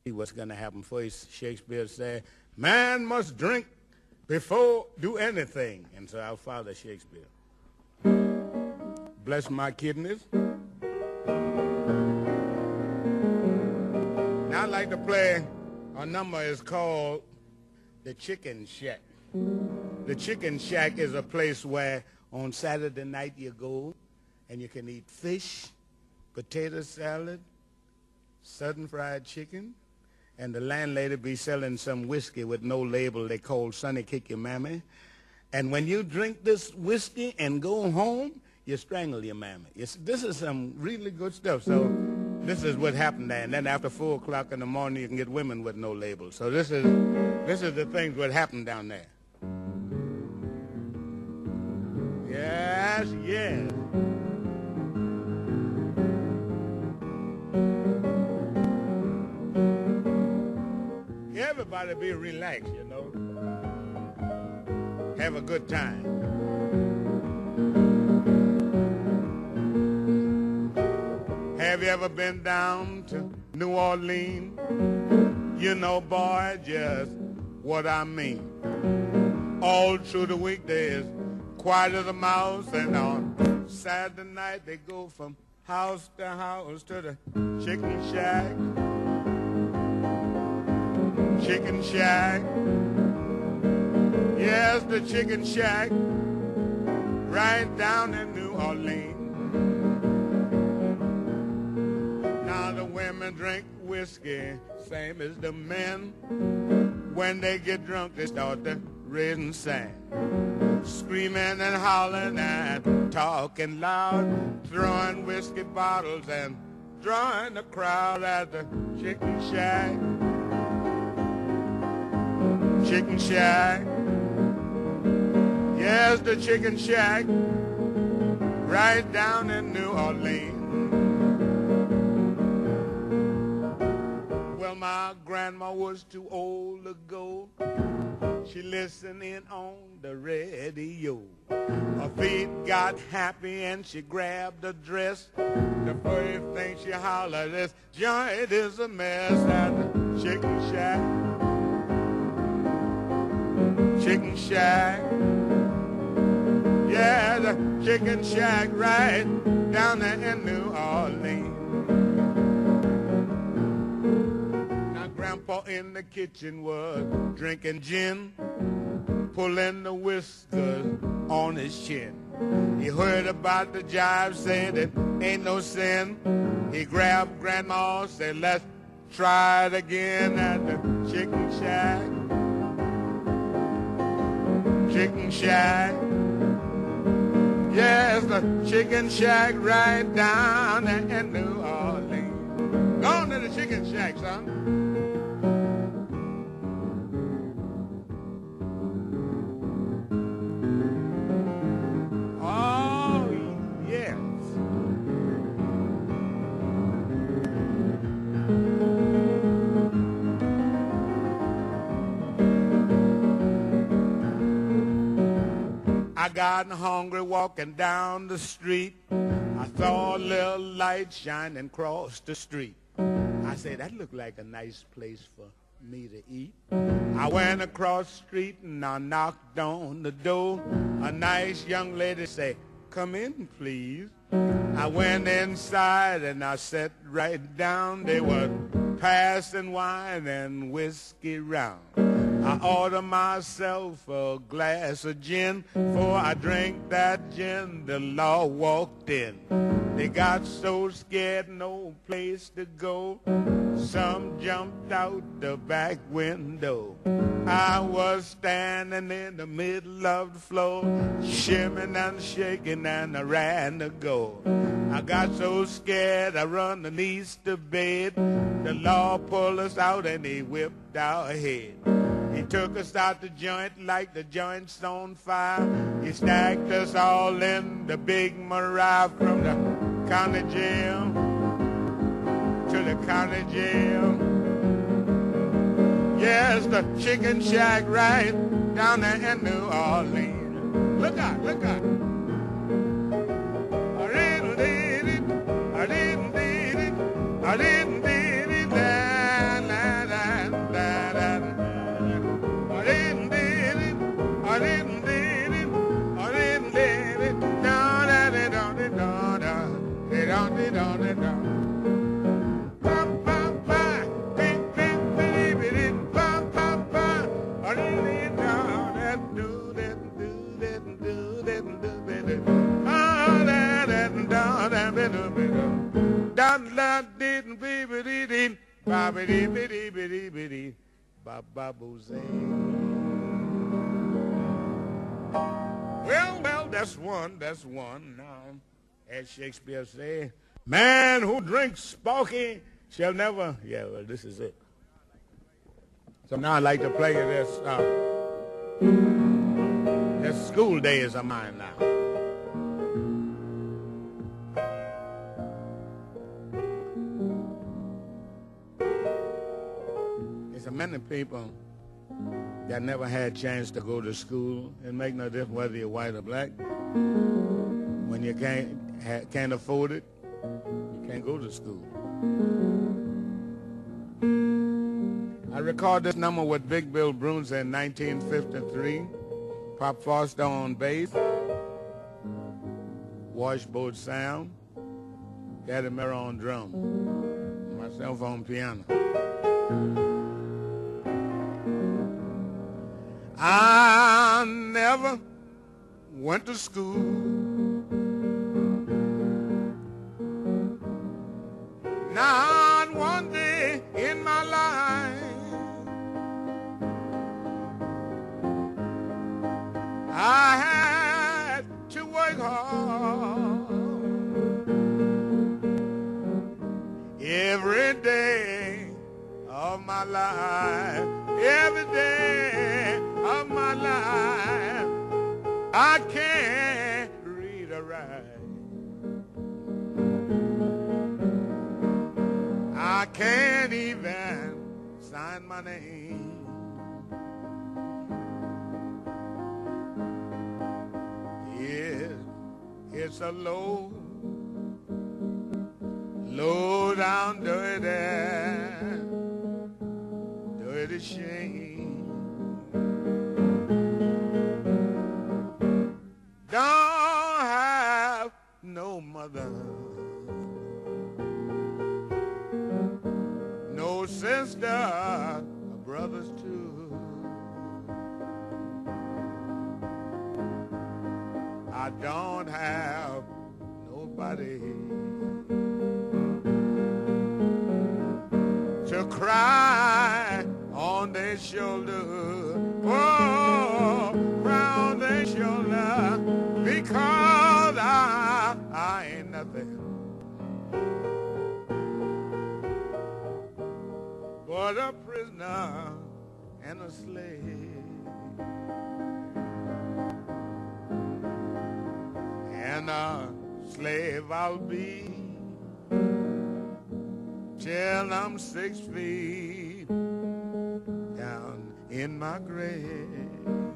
See what's going to happen first. Shakespeare said, man must drink before do anything. And so our father Shakespeare. Bless my kidneys. Now I'd like to play a number is called The Chicken Shack. The Chicken Shack is a place where on Saturday night you go and you can eat fish, potato salad, Southern fried chicken, and the landlady be selling some whiskey with no label they call Sonny Kick Your Mammy. And when you drink this whiskey and go home, you strangle your mammy. This is some really good stuff. So this is what happened there. And then after 4 o'clock in the morning, you can get women with no label. So this is the things what happened down there. Yes, yes. Everybody be relaxed, you know. Have a good time. Have you ever been down to New Orleans? You know, boy, just what I mean. All through the week there's quiet as a mouse, and on Saturday night they go from house to house to the chicken shack. Chicken shack. Yes, the chicken shack right down in New Orleans. Now the women drink whiskey, same as the men. When they get drunk, they start to raise sand, screaming and hollering and talking loud, throwing whiskey bottles and drawing the crowd at the chicken shack. Chicken shack. Yes, the chicken shack right down in New Orleans. Well, my grandma was too old to go. She listened in on the radio. Her feet got happy and she grabbed a dress. The first thing she hollered is, joint is a mess at the chicken shack. Chicken shack. Yeah, the chicken shack right down there in New Orleans. Now Grandpa in the kitchen was drinking gin, pulling the whiskers on his chin. He heard about the jive, said it ain't no sin. He grabbed Grandma, said let's try it again at the chicken shack. Chicken shack. Yes, the chicken shack right down there in New Orleans. Go on to the chicken shack, son. Oh, yes. I got hungry walking down the street. I saw a little light shining across the street. I said, that looked like a nice place for me to eat. I went across the street and I knocked on the door. A nice young lady said, come in, please. I went inside and I sat right down. They were passing wine and whiskey round. I ordered myself a glass of gin. Before I drank that gin, the law walked in. They got so scared, no place to go. Some jumped out the back window. I was standing in the middle of the floor, shimming and shaking, and I ran to go. I got so scared, I run underneath the bed. The law pulled us out and he whipped our head. He took us out the joint like the joint's on fire. He stacked us all in the big Mariah from the county jail to the county jail. Yes, the chicken shack right down there in New Orleans. Look out, look out. I didn't need it, I didn't need it, I didn't need it, la, la. Ba-ba-dee, bitty, bitty, bitty, ba-ba-boo-zay. Well, that's one now. As Shakespeare say, man who drinks Sparky shall never, yeah, well, this is it. So now I'd like to play you this School Days of mine now. There's many people that never had a chance to go to school. It make no difference whether you're white or black. When you can't afford it, you can't go to school. I recorded this number with Big Bill Bruns in 1953. Pop Foster on bass, Washboard Sam, Daddy Murray on drum, myself on piano. I never went to school. Not one day in my life. I had to work hard every day of my life. Every day of my life, I can't read or write. I can't even sign my name. It's a low down dirty shame. Don't have no mother, no sister, brothers too. I don't have nobody to cry on their shoulder. Oh, cry on their shoulder, because I ain't nothing but a prisoner and a slave. And a slave I'll be till I'm 6 feet down in my grave.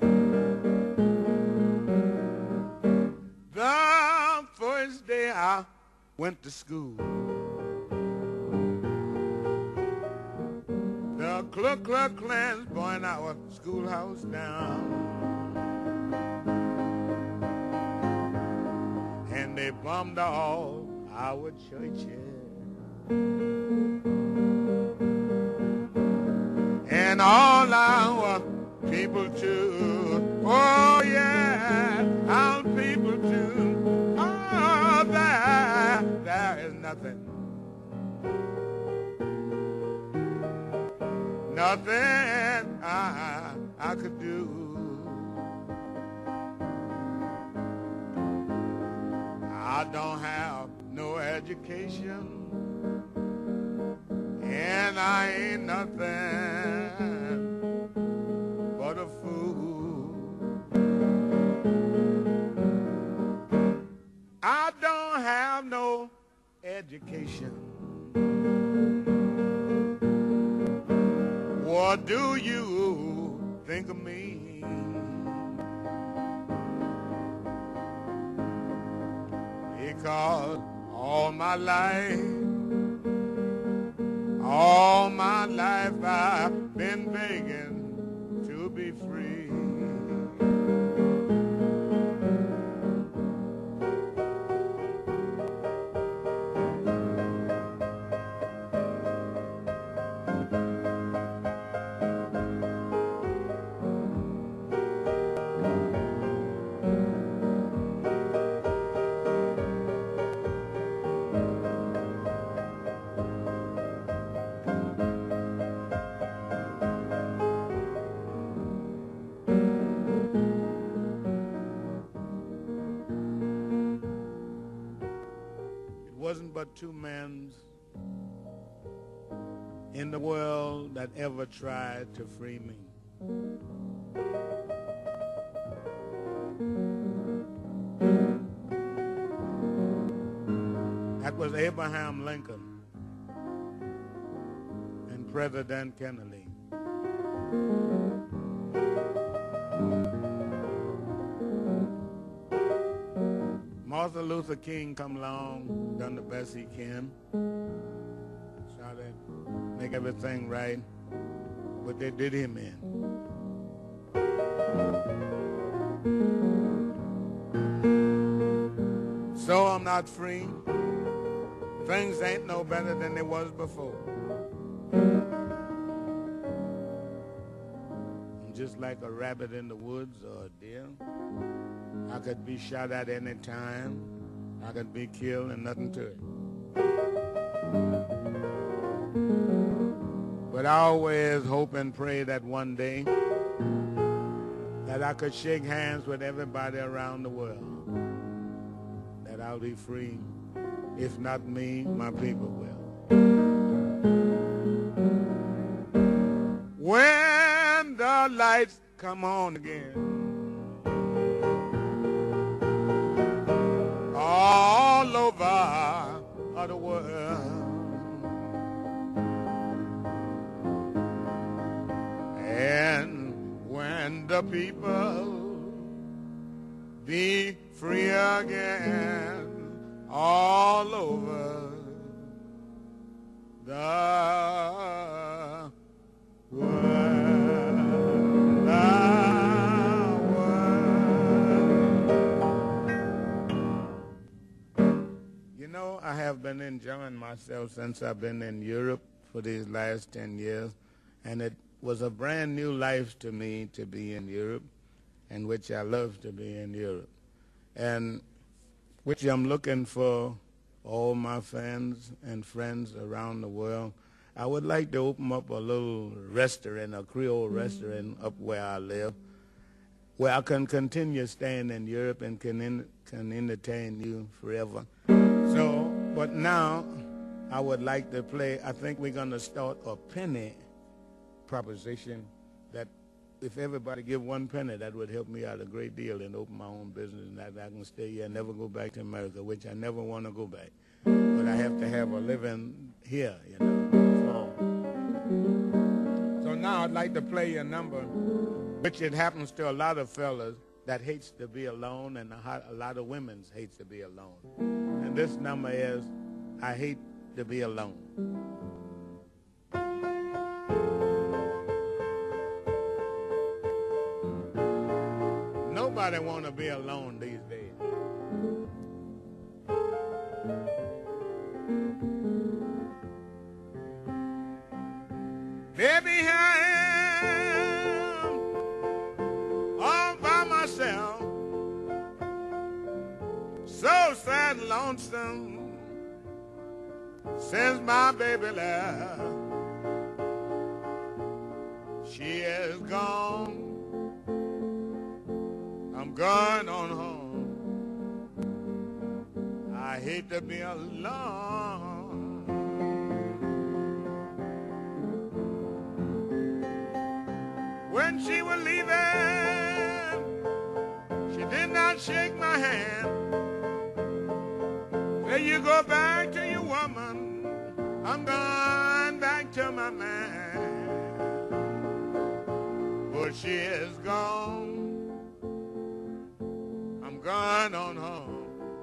The first day I went to school, the Ku Klux Klan's burning our schoolhouse down. And they bombed all our churches and all our people too. Oh yeah, our people too. Oh, there is nothing I could do. I don't have no education, and I ain't nothing but a fool. I don't have no education. What do you think of me? Because all my life I've been begging to be free. two men in the world that ever tried to free me. That was Abraham Lincoln and President Kennedy. Martin Luther King come along, done the best he can, try to make everything right, but they did him in. So I'm not free. Things ain't no better than they was before. I'm just like a rabbit in the woods or a deer. I could be shot at any time. I could be killed and nothing to it. But I always hope and pray that one day that I could shake hands with everybody around the world, that I'll be free. If not me, my people will. When the lights come on again, all over the world, and when the people be free again, all over the world, You know, I have been enjoying myself since I've been in Europe for these last 10 years, and it was a brand new life to me to be in Europe, and which I love to be in Europe. And which I'm looking for all my fans and friends around the world. I would like to open up a little restaurant, a Creole restaurant up where I live, where I can continue staying in Europe and can entertain you forever. So, but now I would like to play, I think we're going to start a penny proposition that if everybody give 1 penny, that would help me out a great deal and open my own business, and that I can stay here and never go back to America, which I never want to go back. But I have to have a living here, you know. So now I'd like to play a number, which it happens to a lot of fellas that hates to be alone, and a lot of women hates to be alone. And this number is, I Hate to Be Alone. Nobody want to be alone these days. Baby, here I am, all by myself, so sad and lonesome, since my baby left. She is gone, I'm going on home. I hate to be alone. When she was leaving, she did not shake my hand. Say, you go back to your woman, I'm going back to my man. But she is gone, I'm going on home.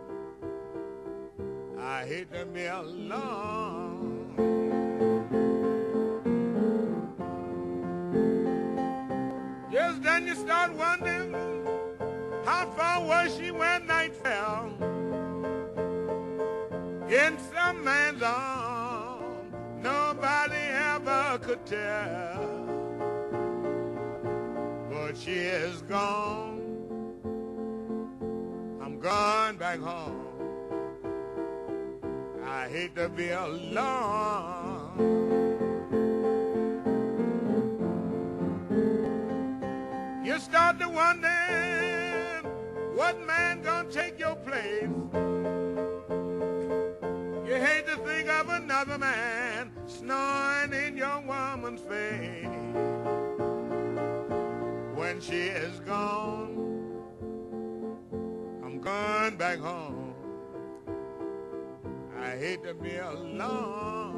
I hate to be alone. Just then you start wondering how far was she when night fell. In some man's arms, nobody ever could tell. But she is gone, I'm going back home. I hate to be alone. You start to wonder what man gonna take your place. You hate to another man snoring in your woman's face. When she is gone, I'm going back home. I hate to be alone.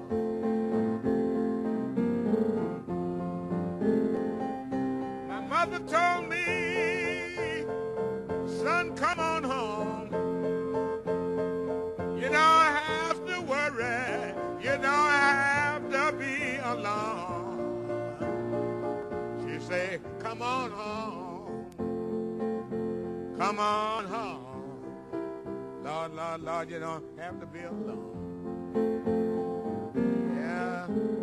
My mother told me, son, come on home. You don't have to worry. You don't have to be alone. She said, come on home. Come on home. Lord, Lord, Lord, you don't have to be alone. Yeah.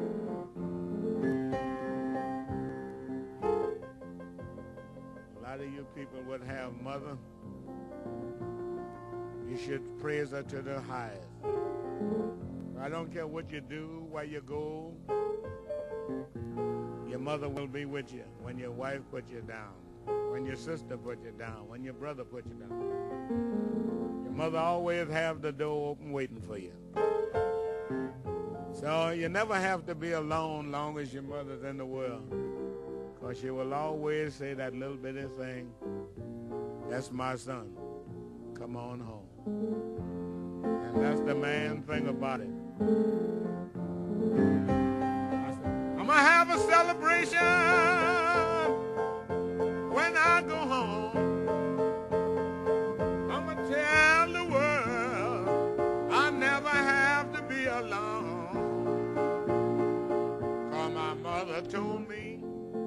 A lot of you people would have mother. You should praise her to the highest. I don't care what you do, where you go. Your mother will be with you when your wife put you down, when your sister put you down, when your brother put you down. Your mother always have the door open waiting for you. So you never have to be alone long as your mother's in the world, because she will always say that little bitty thing, that's my son, come on home. And that's the main thing about it. I'm gonna have a celebration when I go home. I'm gonna tell the world I never have to be alone. 'Cause my mother told me,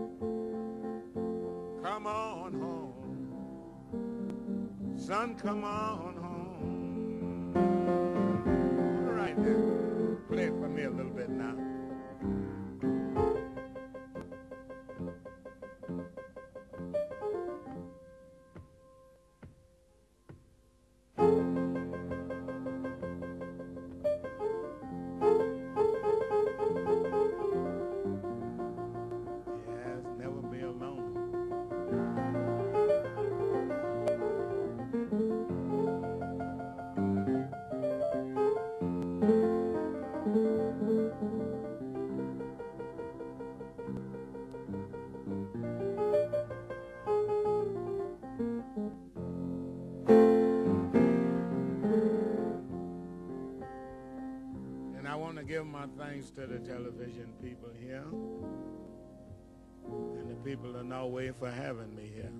come on home. Son, come on home. All right then. Play it for me a little bit now. Yes, never be alone. And I want to give my thanks to the television people here and the people in Norway for having me here.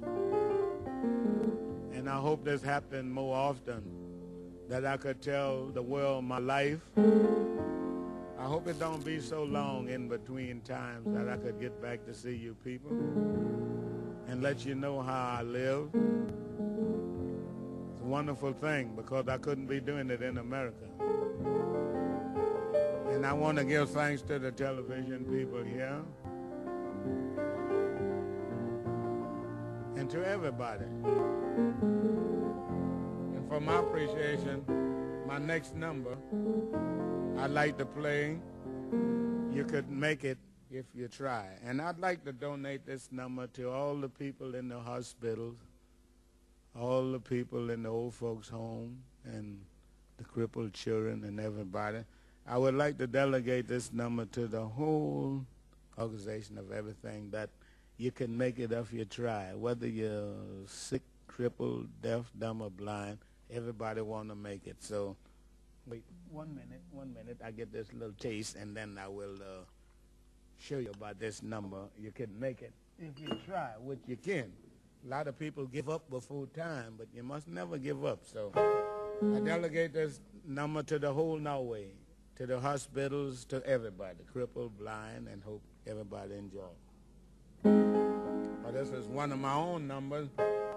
And I hope this happens more often, that I could tell the world my life. I hope it don't be so long in between times that I could get back to see you people and let you know how I live. It's a wonderful thing because I couldn't be doing it in America. And I want to give thanks to the television people here and to everybody. And for my appreciation, my next number, I'd like to play You Could Make It If You Try. And I'd like to donate this number to all the people in the hospitals, all the people in the old folks' home, and the crippled children and everybody. I would like to delegate this number to the whole organization of everything, that you can make it if you try. Whether you're sick, crippled, deaf, dumb, or blind, everybody want to make it. So wait 1 minute. I get this little taste, and then I will show you about this number. You can make it if you try, which you can. A lot of people give up before time, but you must never give up. So I delegate this number to the whole Norway, to the hospitals, to everybody, crippled, blind, and hope everybody enjoy. But this is one of my own numbers.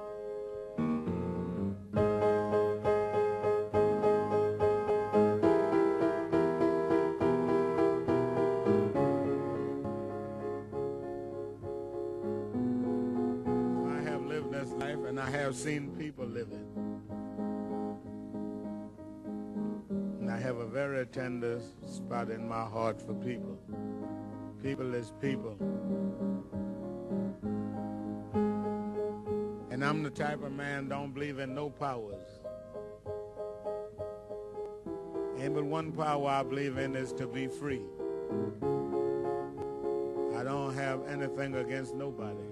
I have lived this life, and I have seen people live it. I have a very tender spot in my heart for people. People is people. And I'm the type of man don't believe in no powers. Ain't but one power I believe in is to be free. I don't have anything against nobody.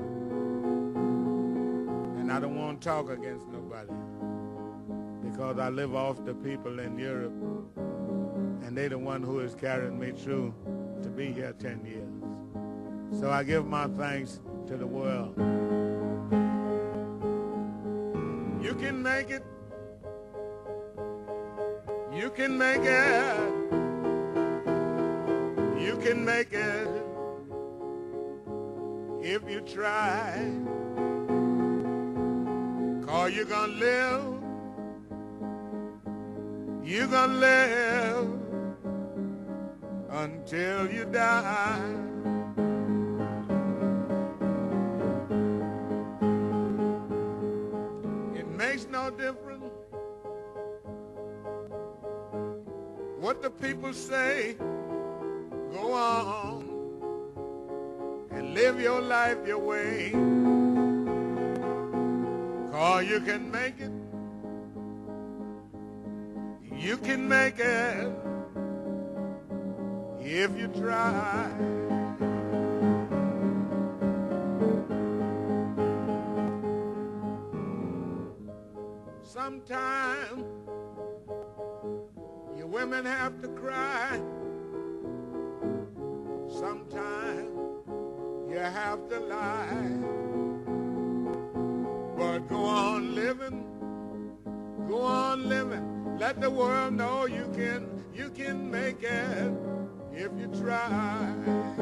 And I don't want to talk against nobody. Because I live off the people in Europe. And they the one who has carried me through to be here 10 years. So I give my thanks to the world. You can make it. You can make it. You can make it if you try. 'Cause you're gonna live. You're gonna live until you die. It makes no difference what the people say. Go on and live your life your way. 'Cause you can make it. You can make it if you try. Sometimes you women have to cry. Sometimes you have to lie. But go on living. Go on living. Let the world know you can make it if you try.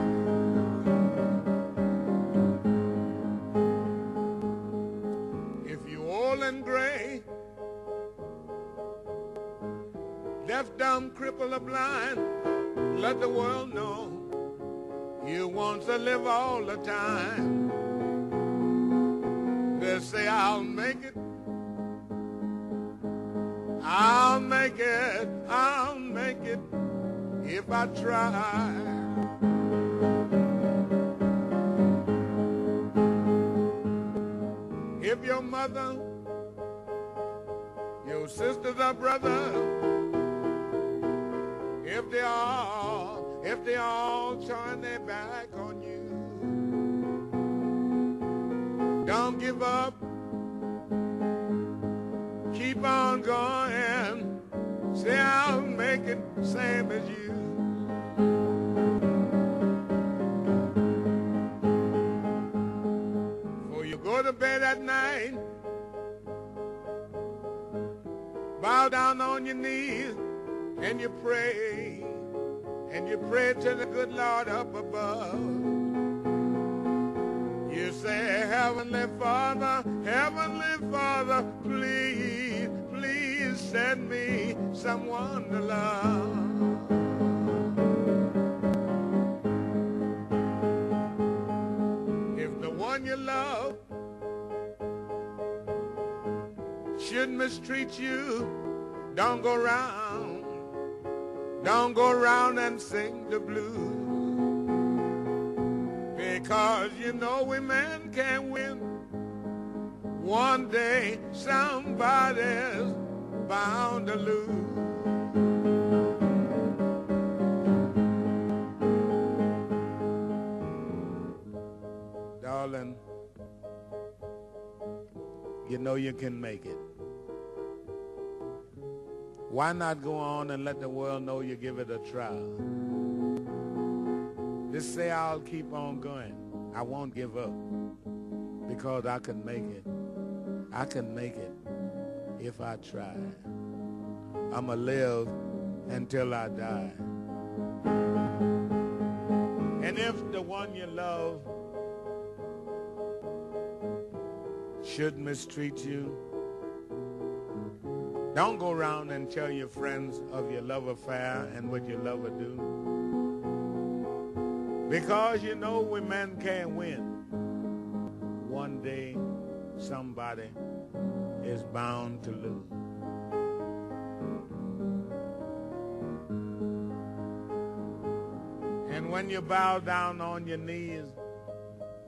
If you old and gray, deaf, dumb, crippled, or blind, let the world know you want to live all the time. They say, I'll make it. I'll make it if I try. If your mother, your sisters or brothers, if they all turn their back on you, don't give up. Keep on going. Say I'll make it same as you. Before you go to bed at night, bow down on your knees and you pray. And you pray to the good Lord up above. You say, Heavenly Father, please, please send me someone to love. If the one you love should mistreat you, don't go round and sing the blues. Because you know we men can't win. One day somebody's bound to lose. Darling, you know you can make it. Why not go on and let the world know you give it a try? Just say, I'll keep on going. I won't give up because I can make it. I can make it if I try. I'ma live until I die. And if the one you love should mistreat you, don't go around and tell your friends of your love affair and what your lover do. Because you know we men can't win. One day somebody is bound to lose. And when you bow down on your knees,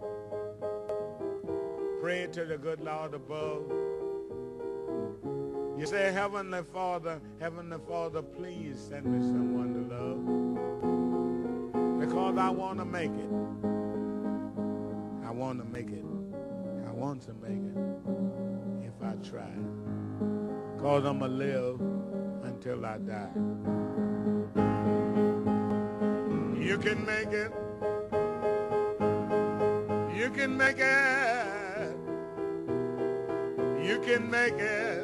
pray to the good Lord above, You say, Heavenly Father, please send me someone to love. Because I want to make it. I want to make it. I want to make it if I try. Because I'm going to live until I die. You can make it. You can make it. You can make it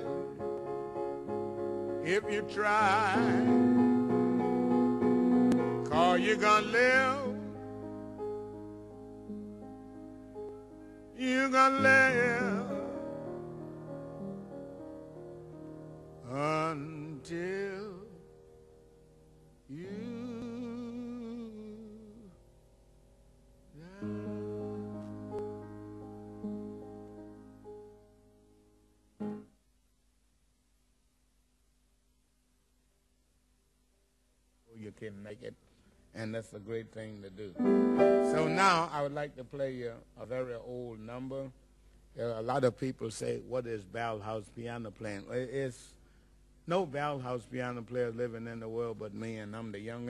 if you try. 'Cause you're gonna live. You're gonna live until you die. You can make it, and that's a great thing to do. So now I would like to play you a very old number. A lot of people say, what is Bauhaus piano playing? It's no Bauhaus piano player living in the world but me, and I'm the youngest.